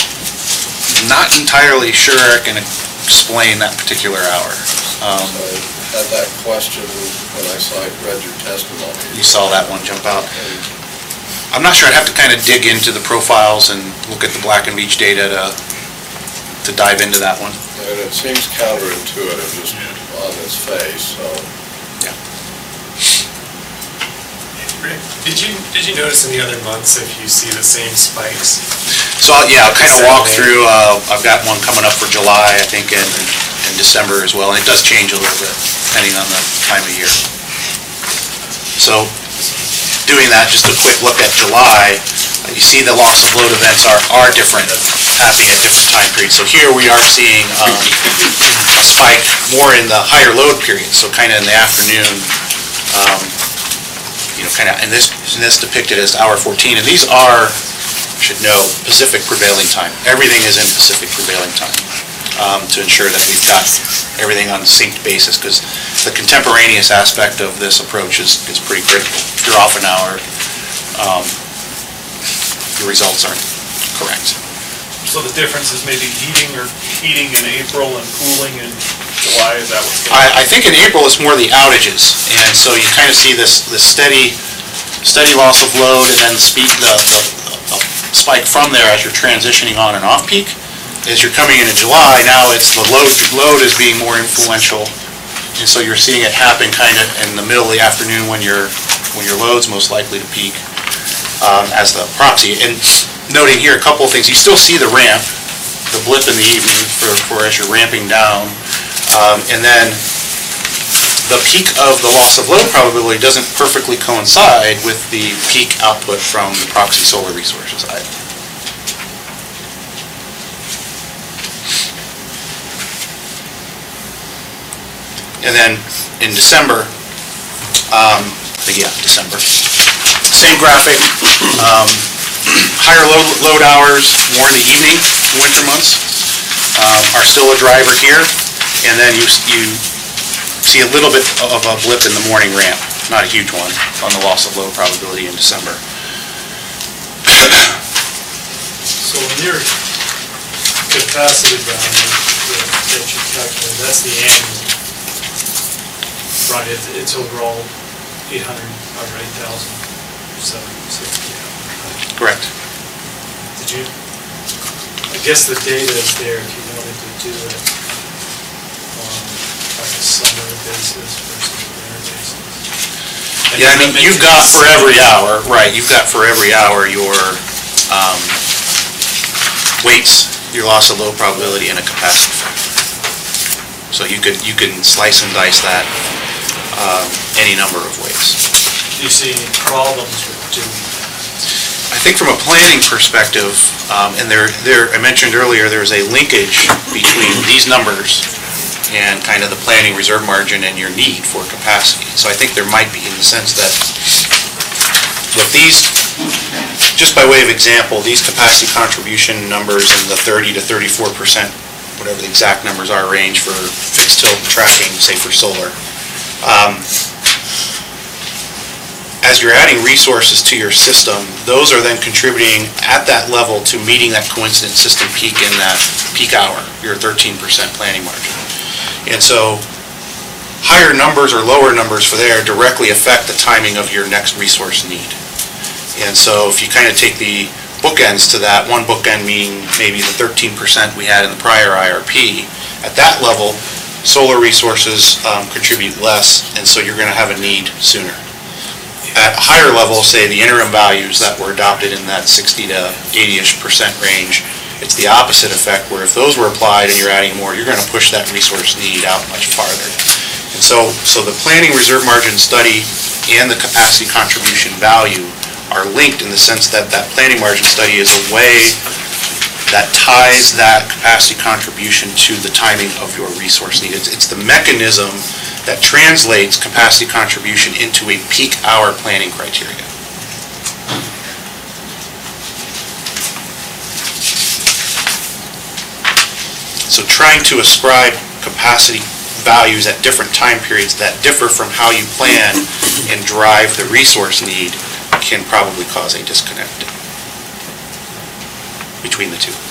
Speaker 7: Not entirely sure I can explain that particular hour.
Speaker 11: I had that question when I read your testimony.
Speaker 7: You saw that one jump out. I'm not sure. I'd have to kind of dig into the profiles and look at the Black & Veatch data to dive into that one.
Speaker 11: And it seems counterintuitive just on its face, so.
Speaker 7: Yeah.
Speaker 6: Rick, did you notice in the other months if you see the same spikes?
Speaker 7: So yeah, I'll kind of walk through. I've got one coming up for July, I think, and December as well, and it does change a little bit depending on the time of year. So doing that, just a quick look at July, you see the loss of load events are different, happening at different time periods. So here we are seeing a spike more in the higher load periods, so kind of in the afternoon, kind of, and this depicted as hour 14, and these are, should know, Pacific prevailing time. Everything is in Pacific prevailing time to ensure that we've got everything on a synced basis, because the contemporaneous aspect of this approach is pretty critical. If you're off an hour, your results aren't correct.
Speaker 10: So the difference is maybe heating in April and cooling in July, is that what's going on?
Speaker 7: I think in April it's more the outages, and so you kind of see this steady loss of load, and then the spike from there as you're transitioning on and off peak. As you're coming into July, now it's the load is being more influential, and so you're seeing it happen kind of in the middle of the afternoon when your load's most likely to peak as the proxy. And noting here a couple of things, you still see the ramp, the blip in the evening for as you're ramping down, and then the peak of the loss of load probability doesn't perfectly coincide with the peak output from the proxy solar resources either. And then in December, December, same graphic, higher load hours, more in the evening, winter months, are still a driver here. And then you see a little bit of a blip in the morning ramp, not a huge one, on the loss of load probability in December.
Speaker 10: So in your capacity bound that you calculated, that's the annual, right? It's overall 800 or 8,000. 760.
Speaker 7: Correct.
Speaker 10: Did you, I guess the data is there if you wanted to do it on like a summer basis versus a winter basis. And
Speaker 7: Yeah, I
Speaker 10: does
Speaker 7: mean,
Speaker 10: that make
Speaker 7: you've
Speaker 10: any
Speaker 7: got for
Speaker 10: sense?
Speaker 7: every hour, right, you've got for every hour your weights, your loss of load probability, and a capacity factor. So you can slice and dice that any number of ways.
Speaker 10: Do you see any problems with doing that?
Speaker 7: I think from a planning perspective, and I mentioned earlier, there's a linkage between these numbers and kind of the planning reserve margin and your need for capacity. So I think there might be, in the sense that with these, just by way of example, these capacity contribution numbers in the 30 to 34%, whatever the exact numbers are, range for fixed tilt tracking, say for solar. As you're adding resources to your system, those are then contributing at that level to meeting that coincident system peak in that peak hour, your 13% planning margin. And so higher numbers or lower numbers for there directly affect the timing of your next resource need. And so if you kind of take the bookends to that, one bookend being maybe the 13% we had in the prior IRP, at that level, solar resources contribute less, and so you're going to have a need sooner. At a higher level, say the interim values that were adopted in that 60 to 80-ish% range, it's the opposite effect, where if those were applied and you're adding more, you're going to push that resource need out much farther. And so the planning reserve margin study and the capacity contribution value are linked in the sense that that planning margin study is a way that ties that capacity contribution to the timing of your resource need. It's the mechanism that translates capacity contribution into a peak hour planning criteria. So trying to ascribe capacity values at different time periods that differ from how you plan and drive the resource need can probably cause a disconnect between the two.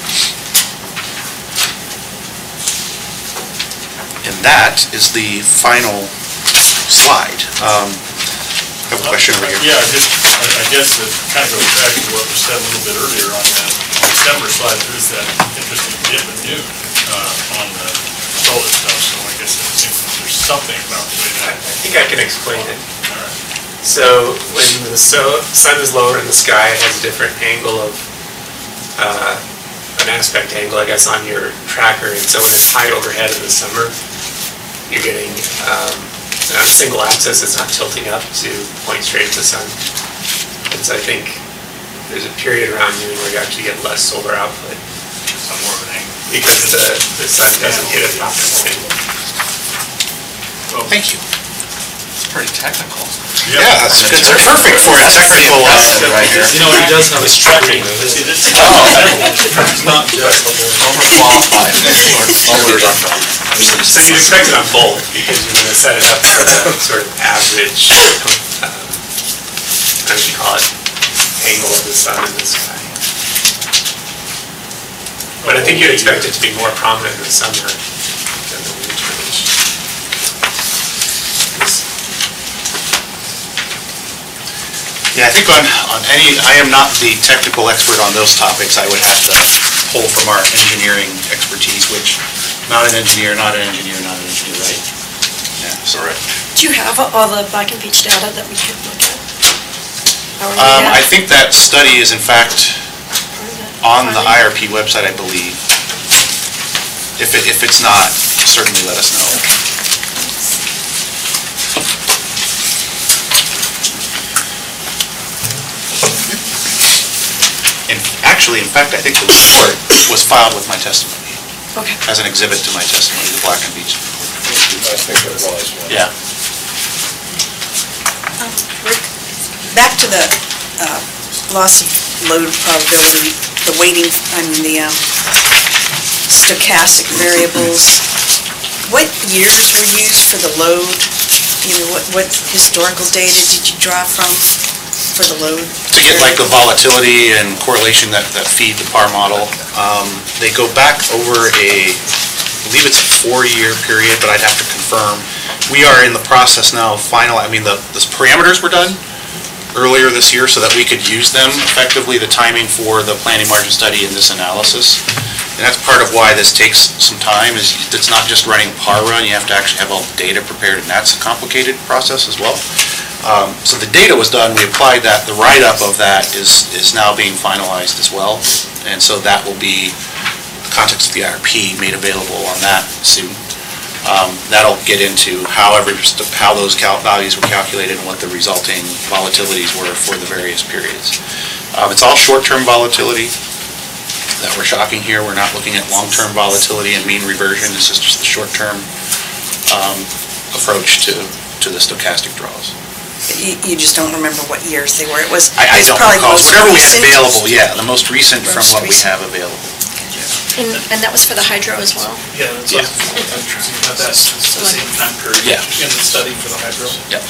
Speaker 7: And that is the final slide. I have a question over here.
Speaker 1: Yeah, I guess it kind of goes back to what was said a little bit earlier on that December slide. There's that interesting dip in June on the solar stuff, so I guess it seems like there's something about the way that.
Speaker 6: I think I can explain it. So when the sun is lower in the sky, it has a different angle of, an aspect angle, I guess, on your tracker. And so when it's high overhead in the summer, you're getting, on a single axis, it's not tilting up to point straight to the sun. And so I think there's a period around noon where you actually get less solar output.
Speaker 1: Some more of an angle.
Speaker 6: Because the sun doesn't hit at the optimal angle.
Speaker 7: Well, thank you.
Speaker 9: It's pretty technical.
Speaker 7: Yeah, it's perfect for a technical right here.
Speaker 10: You know, he does have his tracking.
Speaker 1: It's
Speaker 10: not just
Speaker 9: Overqualified.
Speaker 6: So you expect it on both, because you're going to set it up for the sort of average, how do you call it, angle of the sun in the sky. But I think you'd expect it to be more prominent in the summer than the winter.
Speaker 7: Yeah, I think on any, I am not the technical expert on those topics. I would have to pull from our engineering expertise, which, not an engineer, right? Yeah, sorry.
Speaker 5: Do you have all the Black and Beach data that we could look at?
Speaker 7: I think that study is in fact on the IRP website, I believe. If it's not, certainly let us know. In fact, I think the report was filed with my testimony.
Speaker 5: Okay.
Speaker 7: As an exhibit to my testimony, the Black and Beach.
Speaker 11: I think it was.
Speaker 7: Yeah.
Speaker 2: Rick, back to the loss of load probability, the weighting, the stochastic variables. What years were used for the load? You know, what historical data did you draw from for the load?
Speaker 7: To get like the volatility and correlation that feed the PAR model. They go back over I believe it's a 4-year period, but I'd have to confirm. We are in the process now of the parameters were done. earlier this year so that we could use them effectively, the timing for the planning margin study and this analysis. And that's part of why this takes some time, is it's not just running a par run, you have to actually have all the data prepared, and that's a complicated process as well. So the data was done, we applied that, the write-up of that is now being finalized as well. And so that will be, the context of the IRP made available on that soon. That'll get into how those values were calculated and what the resulting volatilities were for the various periods. It's all short-term volatility that we're shocking here. We're not looking at long-term volatility and mean reversion. This is just the short-term approach to the stochastic draws.
Speaker 2: You just don't remember what years they were? It was
Speaker 7: I don't
Speaker 2: probably
Speaker 7: recall.
Speaker 2: most
Speaker 7: Whatever we had
Speaker 2: recent?
Speaker 7: available, yeah, the most recent from what we have available.
Speaker 5: And that was for the hydro as well?
Speaker 10: Yeah, that's
Speaker 7: Yeah.
Speaker 10: that's the same time period
Speaker 7: Yeah.
Speaker 10: in the study for the hydro.
Speaker 7: Yep.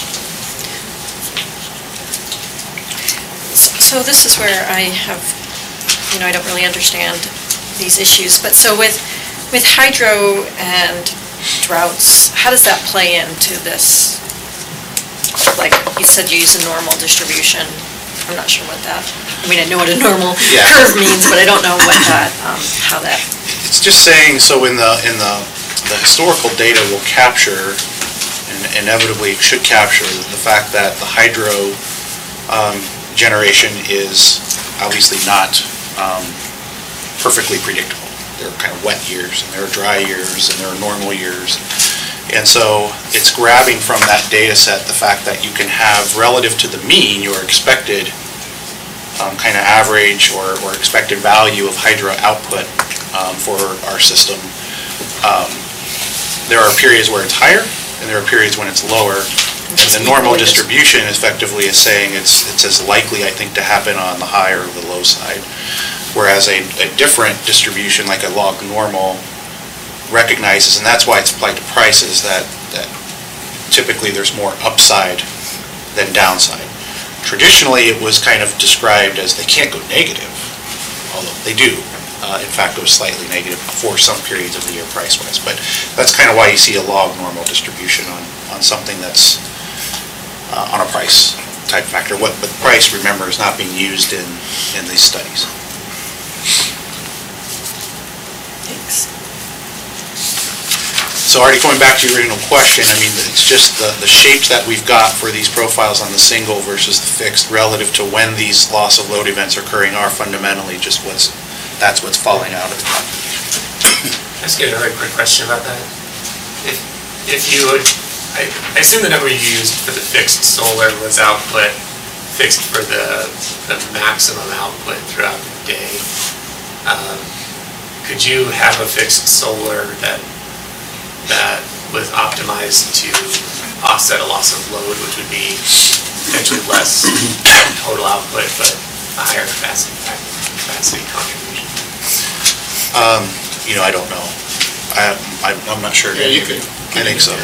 Speaker 5: So this is where I have, I don't really understand these issues, but so with hydro and droughts, how does that play into this? Like you said, you use a normal distribution. I'm not sure what that, I know what a normal
Speaker 7: Yeah.
Speaker 5: curve means, but I don't know what that, how that.
Speaker 7: It's just saying, so in the historical data will capture, and inevitably it should capture, the fact that the hydro generation is obviously not perfectly predictable. There are kind of wet years, and there are dry years, and there are normal years. And so it's grabbing from that data set the fact that you can have, relative to the mean, your expected kind of average or expected value of hydro output for our system. There are periods where it's higher, and there are periods when it's lower. And the normal distribution effectively is saying it's as likely, I think, to happen on the high or the low side. Whereas a different distribution, like a log normal, recognizes, and that's why it's applied to prices, that typically there's more upside than downside. Traditionally, it was kind of described as they can't go negative, although they do. In fact, go slightly negative for some periods of the year price-wise. But that's kind of why you see a log normal distribution on something that's on a price type factor. But price, remember, is not being used in these studies.
Speaker 2: Thanks.
Speaker 7: So already going back to your original question, it's just the shapes that we've got for these profiles on the single versus the fixed relative to when these loss of load events are occurring are fundamentally just that's what's falling out of the calculation.
Speaker 6: Let's get another quick question about that. If you would, I assume the number you used for the fixed solar was output fixed for the maximum output throughout the day. Could you have a fixed solar that was optimized to offset a loss of load, which would be potentially less total output, but a higher capacity contribution?
Speaker 7: I don't know. I'm not sure.
Speaker 6: Yeah, you could.
Speaker 7: I think so.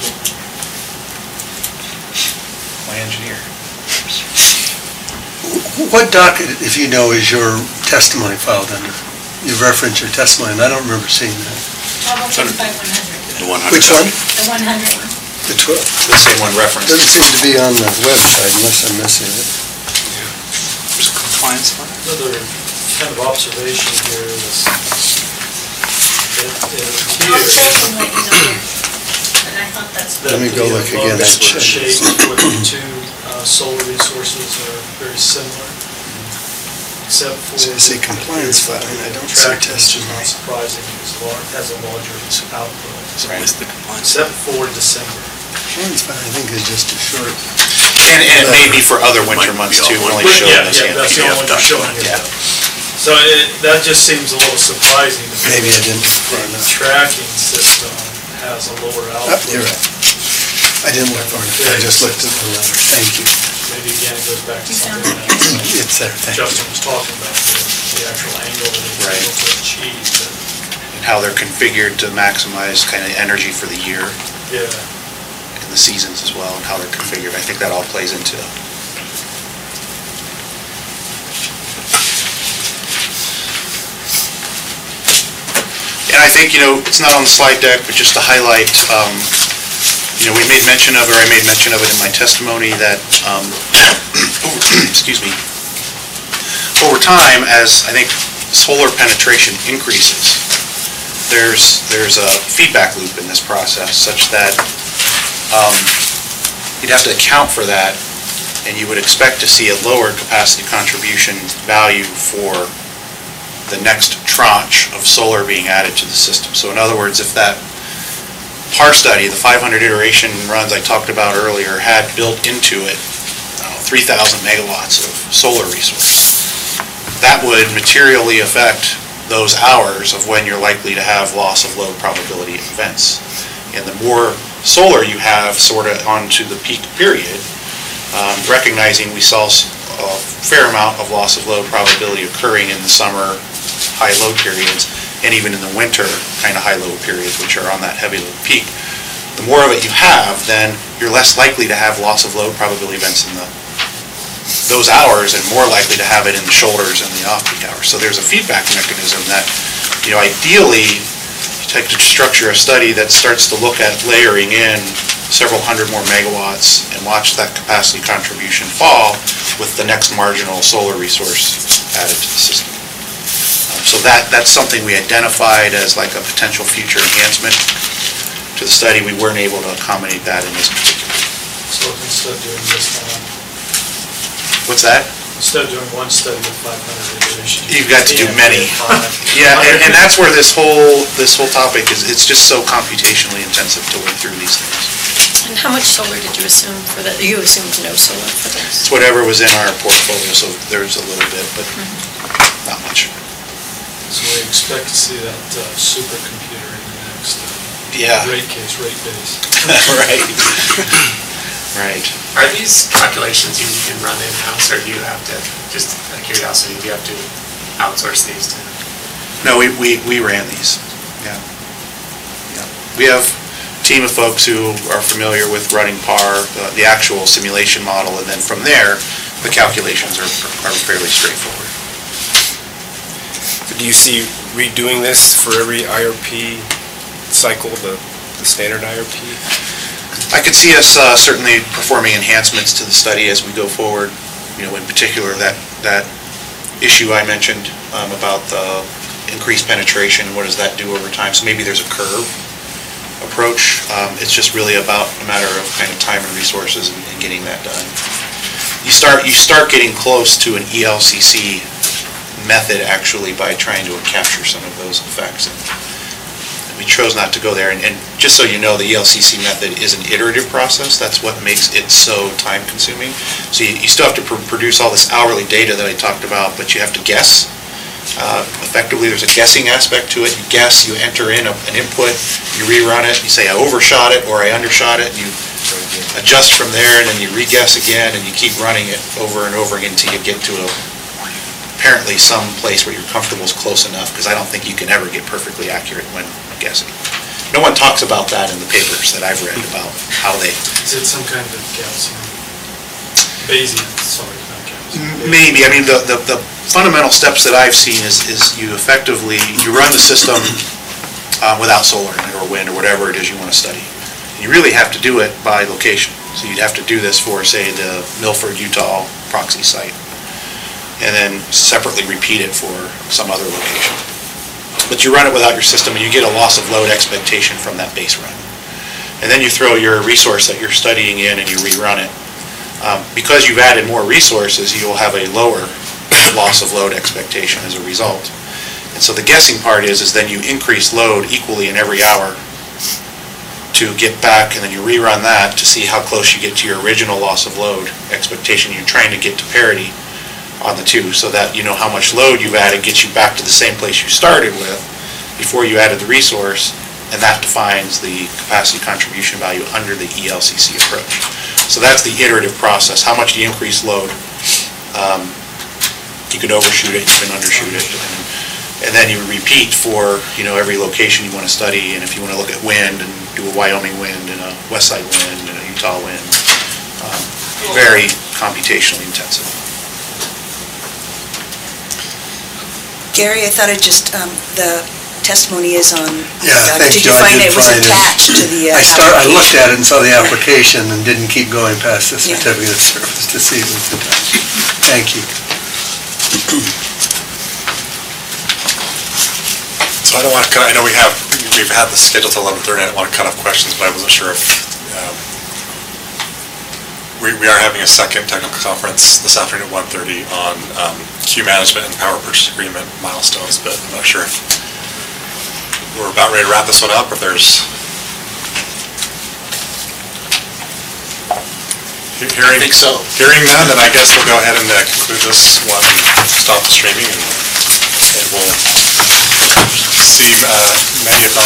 Speaker 7: My engineer.
Speaker 4: What docket, if you know, is your testimony filed under? You reference your testimony, and I don't remember seeing that.
Speaker 8: 1205-100.
Speaker 7: The 100.
Speaker 4: Which one?
Speaker 8: The 100.
Speaker 4: The 12?
Speaker 7: The same one referenced.
Speaker 4: Doesn't seem to be on the website unless I'm missing it.
Speaker 7: There's compliance fund.
Speaker 10: Another kind of observation here is it
Speaker 8: I'll check
Speaker 10: appears
Speaker 8: and let you know. And I thought that's.
Speaker 10: that
Speaker 4: Let me go look again.
Speaker 10: the shapes for the two solar resources are very similar, except for.
Speaker 4: So I see compliance filing, I don't see
Speaker 10: Track, which is not
Speaker 4: testimony.
Speaker 10: surprising, because has a larger output.
Speaker 7: Right.
Speaker 10: Except for December.
Speaker 4: Compliance filing, I think, is just a short.
Speaker 7: And it may be for other winter months too. We're only showing
Speaker 10: Yeah,
Speaker 7: this.
Speaker 10: that's the only one you're showing here.
Speaker 7: Yeah.
Speaker 10: So that just seems a little surprising. to me.
Speaker 4: Maybe I didn't look far enough.
Speaker 10: The tracking system has a lower
Speaker 4: Oh,
Speaker 10: output.
Speaker 4: you're right. I didn't look far enough, I just looked at the letter, thank you.
Speaker 10: Maybe again, it goes back to
Speaker 8: You
Speaker 10: something
Speaker 8: found
Speaker 10: that
Speaker 4: It's there, thank you.
Speaker 10: Justin was talking about, the actual angle that it's
Speaker 7: Right.
Speaker 10: able to achieve.
Speaker 7: And how they're configured to maximize kind of energy for the year
Speaker 10: Yeah,
Speaker 7: and the seasons as well, and how they're configured. I think that all plays into it. And I think, it's not on the slide deck, but just to highlight, we made mention of, or I made mention of it in my testimony, that excuse me, over time, as I think solar penetration increases, there's a feedback loop in this process such that you'd have to account for that, and you would expect to see a lower capacity contribution value for the next tranche of solar being added to the system. So in other words, if that PAR study, the 500 iteration runs I talked about earlier, had built into it 3,000 megawatts of solar resource, that would materially affect those hours of when you're likely to have loss of load probability events. And the more solar you have sort of onto the peak period, recognizing we saw a fair amount of loss of load probability occurring in the summer high load periods, and even in the winter kind of high load periods, which are on that heavy load peak. The more of it you have, then you're less likely to have loss of load probability events in those hours, and more likely to have it in the shoulders and the off-peak hours. So there's a feedback mechanism that, ideally, you take to structure a study that starts to look at layering in several hundred more megawatts and watch that capacity contribution fall with the next marginal solar resource added to the system. So that's something we identified as like a potential future enhancement to the study. We weren't able to accommodate that in this particular.
Speaker 10: So instead of doing this one,
Speaker 7: what's that?
Speaker 10: instead of doing one study with 500 iterations,
Speaker 7: you've got to do many. Yeah, and that's where this whole topic is. It's just so computationally intensive to work through these things.
Speaker 5: And how much solar did you assume for that? You assumed no solar for this?
Speaker 7: It's whatever was in our portfolio, so there's a little bit, but not much.
Speaker 10: So we expect to see that supercomputer in the next rate base.
Speaker 7: Right. Right.
Speaker 6: Are these calculations you can run in-house, or do you have to, just out of curiosity, do you have to outsource these to?
Speaker 7: No, we ran these, yeah. We have a team of folks who are familiar with running PAR, the actual simulation model, and then from there, the calculations are fairly straightforward.
Speaker 13: Do you see redoing this for every IRP cycle, the standard IRP?
Speaker 7: I could see us certainly performing enhancements to the study as we go forward. In particular, that issue I mentioned about the increased penetration, what does that do over time? So maybe there's a curve approach. It's just really about a matter of kind of time and resources and getting that done. You start getting close to an ELCC method actually by trying to capture some of those effects. And we chose not to go there. And just so you know, the ELCC method is an iterative process. That's what makes it so time-consuming. So you still have to produce all this hourly data that I talked about, but you have to guess. Effectively, there's a guessing aspect to it. You guess, you enter in an input, you rerun it, you say I overshot it or I undershot it, and you adjust from there, and then you re-guess again, and you keep running it over and over again until you get to apparently some place where you're comfortable is close enough, because I don't think you can ever get perfectly accurate when guessing. No one talks about that in the papers that I've read about how they...
Speaker 10: Is it some kind of Gaussian? Bayesian, sorry, not Gaussian.
Speaker 7: Maybe. I mean, the fundamental steps that I've seen is you effectively, you run the system without solar or wind or whatever it is you want to study. You really have to do it by location. So you'd have to do this for, say, the Milford, Utah proxy site, and then separately repeat it for some other location. But you run it without your system, and you get a loss of load expectation from that base run. And then you throw your resource that you're studying in and you rerun it. Because you've added more resources, you'll have a lower loss of load expectation as a result. And so the guessing part is then you increase load equally in every hour to get back, and then you rerun that to see how close you get to your original loss of load expectation. You're trying to get to parity on the two, so that you know how much load you've added gets you back to the same place you started with before you added the resource, and that defines the capacity contribution value under the ELCC approach. So that's the iterative process. How much do you increase load? You can overshoot it, you can undershoot it, and then you repeat for every location you want to study. And if you want to look at wind and do a Wyoming wind and a West Side wind and a Utah wind, very computationally intensive.
Speaker 2: Gary, I thought the testimony is on.
Speaker 4: Yeah, thank
Speaker 2: Did
Speaker 4: you.
Speaker 2: you
Speaker 4: I
Speaker 2: find
Speaker 4: did
Speaker 2: it was
Speaker 4: find it.
Speaker 2: attached to the
Speaker 4: I
Speaker 2: application?
Speaker 4: looked at it and saw the application and didn't keep going past the
Speaker 2: Yeah.
Speaker 4: certificate of service to see it was attached. Thank you.
Speaker 3: So I don't want to, I know we've had this scheduled till 11:30, I didn't want to cut off questions, but I wasn't sure if, we are having a second technical conference this afternoon at 1:30 on queue management and power purchase agreement milestones, but I'm not sure if we're about ready to wrap this one up, or if there's...
Speaker 7: I think so.
Speaker 3: Hearing none, then I guess we'll go ahead and conclude this one, stop the streaming, and we'll see many, if not